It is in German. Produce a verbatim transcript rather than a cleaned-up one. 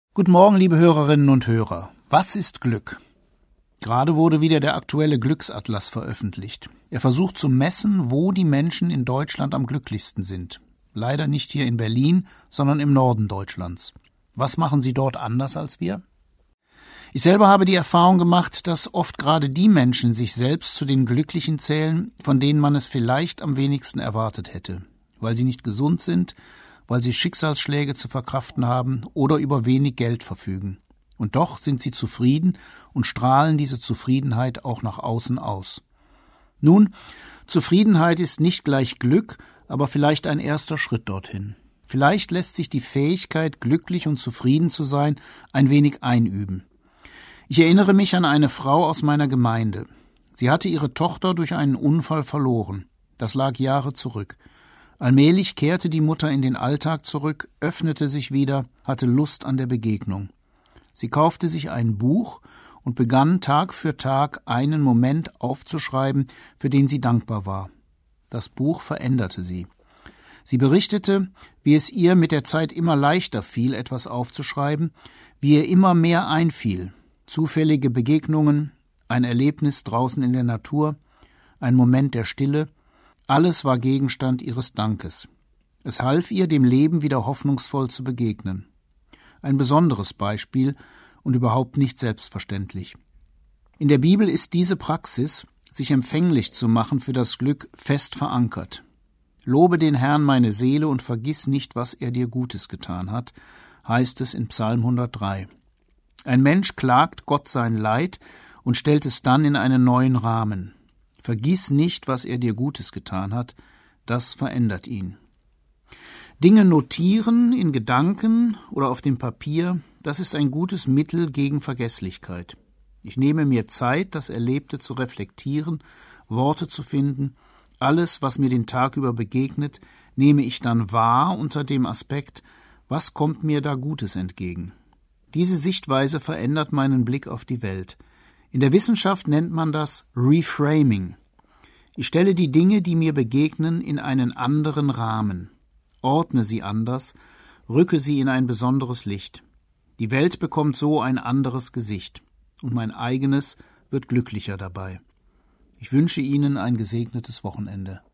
Guten Morgen, liebe Hörerinnen und Hörer. Was ist Glück? Gerade wurde wieder der aktuelle Glücksatlas veröffentlicht. Er versucht zu messen, wo die Menschen in Deutschland am glücklichsten sind. Leider nicht hier in Berlin, sondern im Norden Deutschlands. Was machen sie dort anders als wir? Ich selber habe die Erfahrung gemacht, dass oft gerade die Menschen sich selbst zu den Glücklichen zählen, von denen man es vielleicht am wenigsten erwartet hätte, weil sie nicht gesund sind, weil sie Schicksalsschläge zu verkraften haben oder über wenig Geld verfügen. Und doch sind sie zufrieden und strahlen diese Zufriedenheit auch nach außen aus. Nun, Zufriedenheit ist nicht gleich Glück, aber vielleicht ein erster Schritt dorthin. Vielleicht lässt sich die Fähigkeit, glücklich und zufrieden zu sein, ein wenig einüben. Ich erinnere mich an eine Frau aus meiner Gemeinde. Sie hatte ihre Tochter durch einen Unfall verloren. Das lag Jahre zurück. Allmählich kehrte die Mutter in den Alltag zurück, öffnete sich wieder, hatte Lust an der Begegnung. Sie kaufte sich ein Buch und begann Tag für Tag einen Moment aufzuschreiben, für den sie dankbar war. Das Buch veränderte sie. Sie berichtete, wie es ihr mit der Zeit immer leichter fiel, etwas aufzuschreiben, wie ihr immer mehr einfiel. Zufällige Begegnungen, ein Erlebnis draußen in der Natur, ein Moment der Stille, alles war Gegenstand ihres Dankes. Es half ihr, dem Leben wieder hoffnungsvoll zu begegnen. Ein besonderes Beispiel und überhaupt nicht selbstverständlich. In der Bibel ist diese Praxis, sich empfänglich zu machen für das Glück, fest verankert. Lobe den Herrn meine Seele und vergiss nicht, was er dir Gutes getan hat, heißt es in Psalm hundertdrei. Ein Mensch klagt Gott sein Leid und stellt es dann in einen neuen Rahmen. Vergiss nicht, was er dir Gutes getan hat, das verändert ihn. Dinge notieren in Gedanken oder auf dem Papier, das ist ein gutes Mittel gegen Vergesslichkeit. Ich nehme mir Zeit, das Erlebte zu reflektieren, Worte zu finden. Alles, was mir den Tag über begegnet, nehme ich dann wahr unter dem Aspekt, was kommt mir da Gutes entgegen. Diese Sichtweise verändert meinen Blick auf die Welt. In der Wissenschaft nennt man das Reframing. Ich stelle die Dinge, die mir begegnen, in einen anderen Rahmen, ordne sie anders, rücke sie in ein besonderes Licht. Die Welt bekommt so ein anderes Gesicht und mein eigenes wird glücklicher dabei. Ich wünsche Ihnen ein gesegnetes Wochenende.